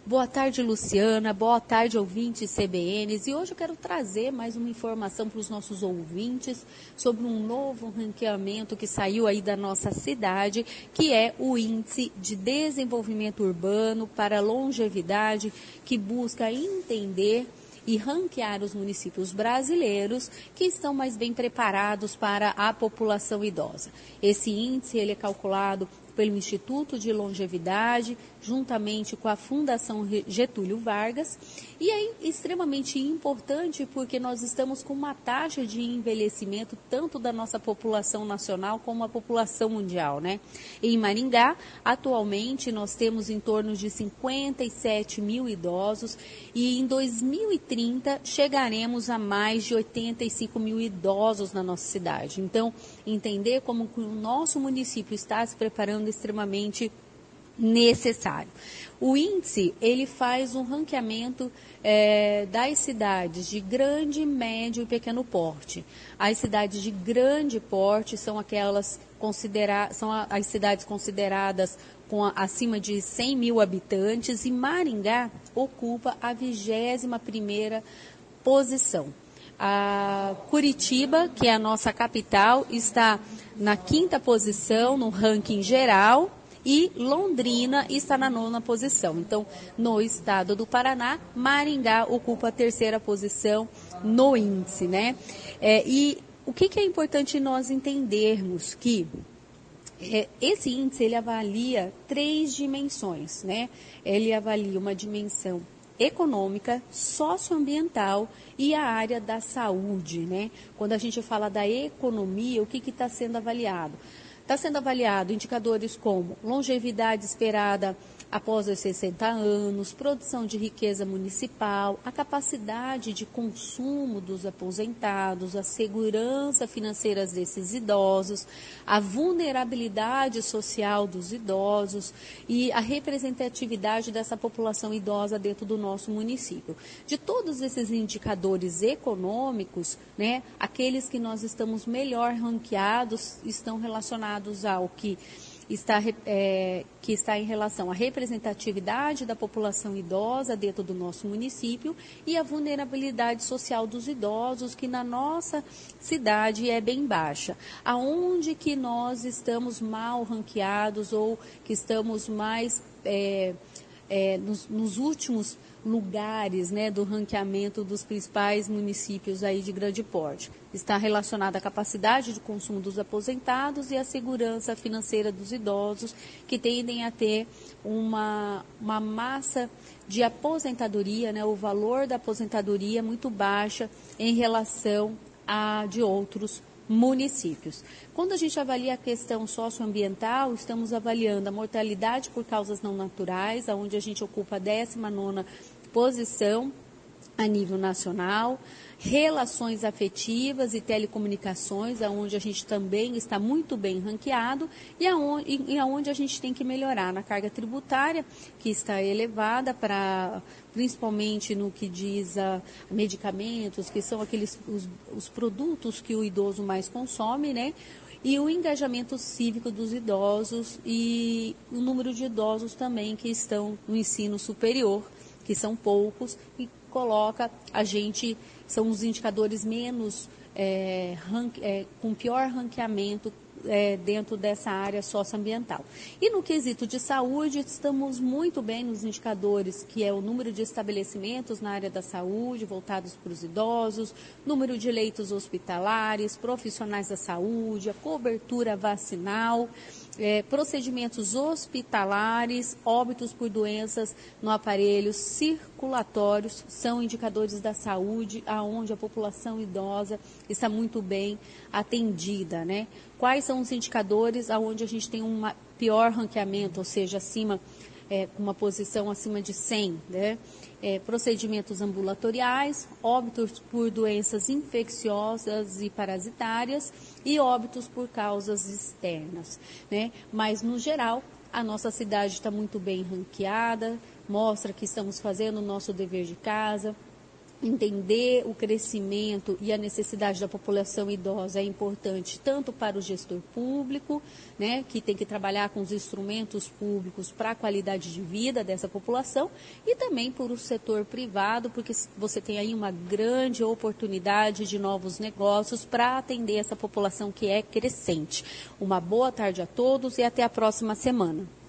Boa tarde, Luciana. Boa tarde, ouvintes CBNs. E hoje eu quero trazer mais uma informação para os nossos ouvintes sobre um novo ranqueamento que saiu aí da nossa cidade, que é o Índice de Desenvolvimento Urbano para Longevidade, que busca entender e ranquear os municípios brasileiros que estão mais bem preparados para a população idosa. Esse índice ele é calculado pelo Instituto de Longevidade, juntamente com a Fundação Getúlio Vargas, e é extremamente importante porque nós estamos com uma taxa de envelhecimento tanto da nossa população nacional como a população mundial, né? Em Maringá, atualmente, nós temos em torno de 57 mil idosos e em 2030 chegaremos a mais de 85 mil idosos na nossa cidade. Então, entender como o nosso município está se preparando extremamente necessário. O índice, ele faz um ranqueamento das cidades de grande, médio e pequeno porte. As cidades de grande porte são aquelas as cidades consideradas com acima de 100 mil habitantes, e Maringá ocupa a 21ª posição. A Curitiba, que é a nossa capital, está na 5ª posição no ranking geral, e Londrina está na 9ª posição. Então, no estado do Paraná, Maringá ocupa a 3ª posição no índice, né? E o que é importante nós entendermos que esse índice ele avalia 3 dimensões, né? Ele avalia uma dimensão econômica, socioambiental e a área da saúde, né? Quando a gente fala da economia, o que está sendo avaliado? Está sendo avaliado indicadores como longevidade esperada após os 60 anos, produção de riqueza municipal, a capacidade de consumo dos aposentados, a segurança financeira desses idosos, a vulnerabilidade social dos idosos e a representatividade dessa população idosa dentro do nosso município. De todos esses indicadores econômicos, né, aqueles que nós estamos melhor ranqueados estão relacionados ao que está em relação à representatividade da população idosa dentro do nosso município e a vulnerabilidade social dos idosos, que na nossa cidade é bem baixa. Aonde que nós estamos mal ranqueados ou que estamos mais nos últimos lugares, né, do ranqueamento dos principais municípios aí de grande porte? Está relacionada à capacidade de consumo dos aposentados e à segurança financeira dos idosos, que tendem a ter uma massa de aposentadoria, né, o valor da aposentadoria muito baixa em relação a de outros municípios. Quando a gente avalia a questão socioambiental, estamos avaliando a mortalidade por causas não naturais, onde a gente ocupa a 19ª posição a nível nacional, relações afetivas e telecomunicações, onde a gente também está muito bem ranqueado, e aonde a gente tem que melhorar na carga tributária, que está elevada, principalmente no que diz a medicamentos, que são os produtos que o idoso mais consome, né? E o engajamento cívico dos idosos e o número de idosos também que estão no ensino superior, que são poucos, e coloca a gente, são os indicadores menos, com pior ranqueamento dentro dessa área socioambiental. E no quesito de saúde, estamos muito bem nos indicadores, que é o número de estabelecimentos na área da saúde, voltados para os idosos, número de leitos hospitalares, profissionais da saúde, a cobertura vacinal, procedimentos hospitalares, óbitos por doenças no aparelho circulatórios, são indicadores da saúde, aonde a população idosa está muito bem atendida, né? Quais são os indicadores aonde a gente tem um pior ranqueamento, ou seja, uma posição acima de 100, né? Procedimentos ambulatoriais, óbitos por doenças infecciosas e parasitárias e óbitos por causas externas, né? Mas, no geral, a nossa cidade está muito bem ranqueada, mostra que estamos fazendo o nosso dever de casa, Entender o crescimento e a necessidade da população idosa é importante tanto para o gestor público, né, que tem que trabalhar com os instrumentos públicos para a qualidade de vida dessa população, e também por o setor privado, porque você tem aí uma grande oportunidade de novos negócios para atender essa população que é crescente. Uma boa tarde a todos e até a próxima semana.